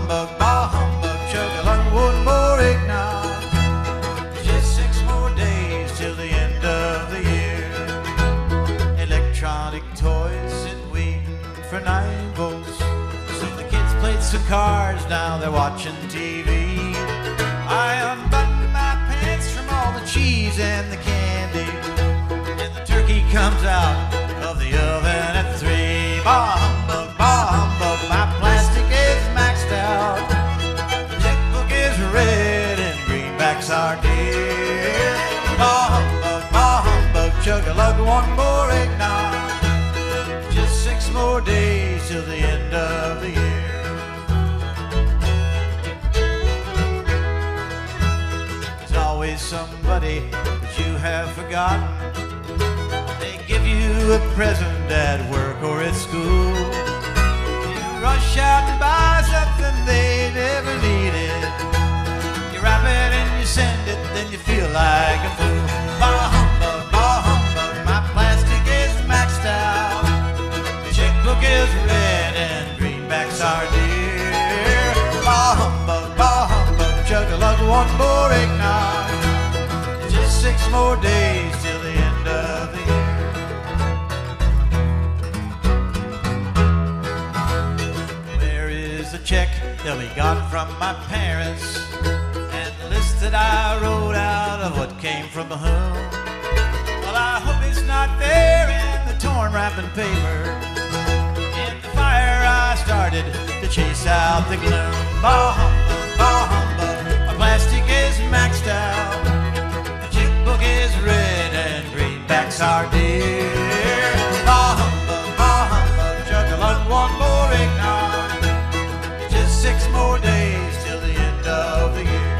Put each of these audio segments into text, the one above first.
bah humbug, chug a lug, one more eggnog. Just 6 more days till the end of the year. Electronic toys sit waiting for nibbles. So the kids played some cards, now they're watching TV. I unbutton my pants from all the cheese and the candy, and the turkey comes out of the oven at 3. Bah humbug, my plastic is maxed out. The checkbook is red and greenbacks are dear. Bah humbug, chug a lug, one more eggnog. Just 6 more days till the end of the year. There's always somebody that you have forgotten. They give you a present at work or at school. You rush out and buy something they never needed. You wrap it and you send it, then you feel like a fool. Bah humbug, my plastic is maxed out. The checkbook is red and greenbacks are dear. Bah humbug, chug a lug, one more eggnog. Just 6 more days till the end of the year. Where is the check that we got from my parents, and the list that I wrote out of what came from whom? Well, I hope it's not there in the torn wrapping paper. In the fire I started to chase out the gloom. Bah humbug, my plastic is maxed out. The checkbook is red and greenbacks are dear. Bah humbug, chug a lug, one more eggnog. Just 6 more days till the end of the year.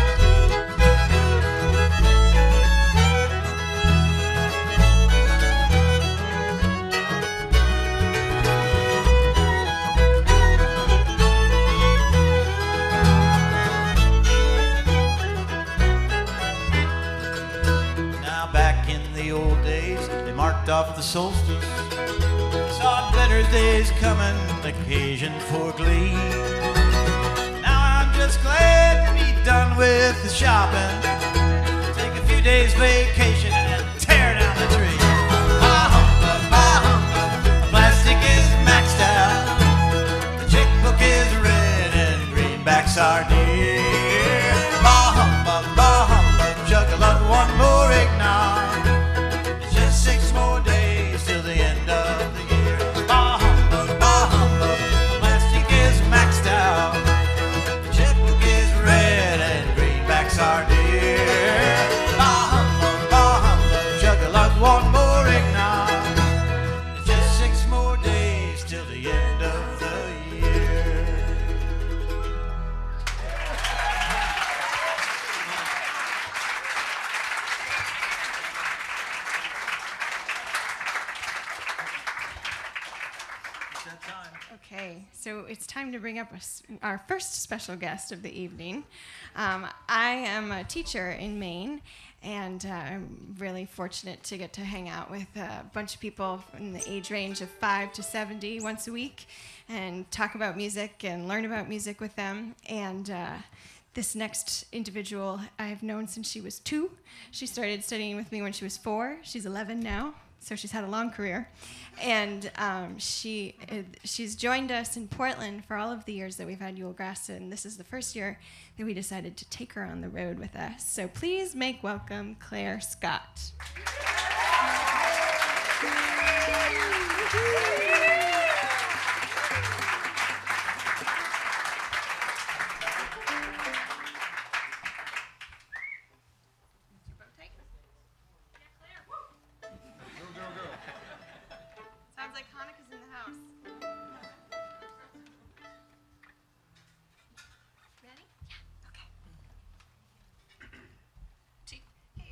Off the solstice, saw better days coming, occasion for glee. Now I'm just glad to be done with the shopping, take a few days vacation and tear down the tree. Bah humbug, the plastic is maxed out. The checkbook is red and greenbacks are dear. Bah humbug, chug a lug, one more eggnog. 6 more days till the end of the year. Bah humbug, the plastic is maxed out. The checkbook is red and greenbacks are dear. Bah humbug, chug a lug, one more eggnog. Just 6 more days till the end of the year. Okay, so it's time to bring up our first special guest of the evening. I am a teacher in Maine, and I'm really fortunate to get to hang out with a bunch of people in the age range of 5 to 70 once a week and talk about music and learn about music with them. And this next individual I've known since she was 2. She started studying with me when she was 4. She's 11 now. So she's had a long career, and she's joined us in Portland for all of the years that we've had Yule Grass, and this is the first year that we decided to take her on the road with us. So please make welcome Claire Scott.